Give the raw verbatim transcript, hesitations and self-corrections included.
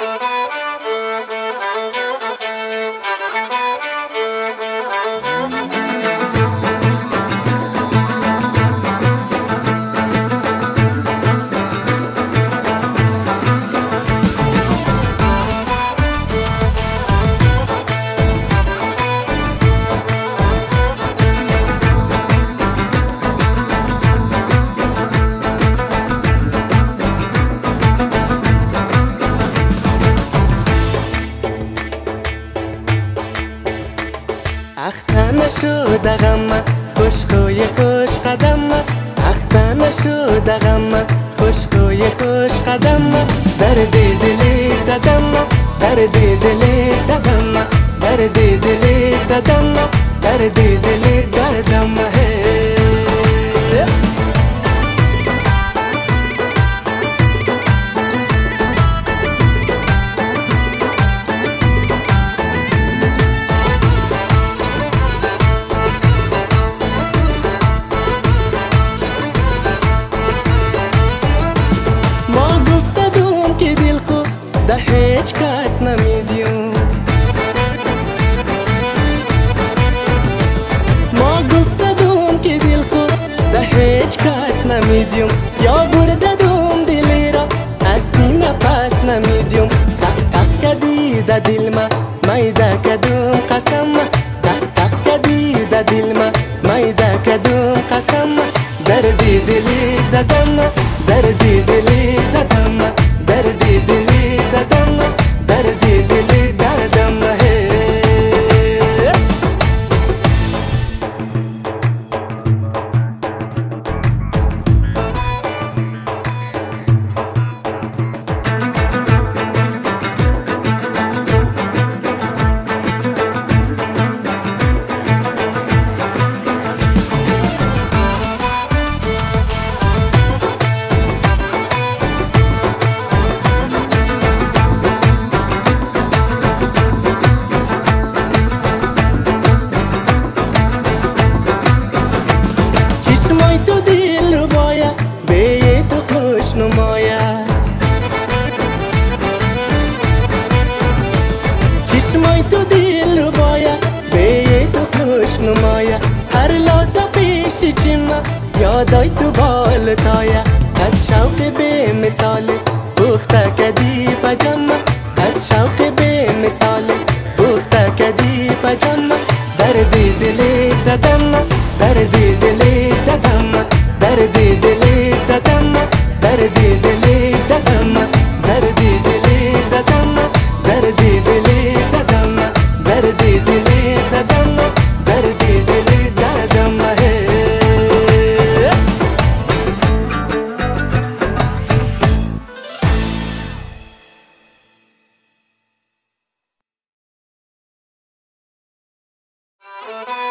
اختن شد غم خوش خوی خوش قدم اختن شد غم خوش خوی خوش قدم درد دلی ددم درد دلی ددم درد دلی ددم درد دلی ددم ده هیچ کس نمیدیم ما گفته دوم که دل خود ده هیچ کس نمیدیم یا برده دوم دلی را از سینه پس نمیدیم تق تق کدی ده دل ما میده کدوم قسم تق تق کدی ده دل ما میده کدوم قسم دردی دلی ددم دردی دلی ددم دردی دلی ددم دردی دلی ددم چشمای تو دل رو باید به تو خوش نماید چشمای تو دل رو باید به تو خوش نماید هر لحظه پیش چیما یادای تو بالتاید قد شوق به مثال بخته کدی پجم قد شوق به مثال بخته کدی پجم دردی دلی ددم دردی دلی ددم دردی دلی ددم دردی دلی ددم دردی دلی ددم دردی دلی ددم دردی دلی ددم دردی دلی ددم Thank you.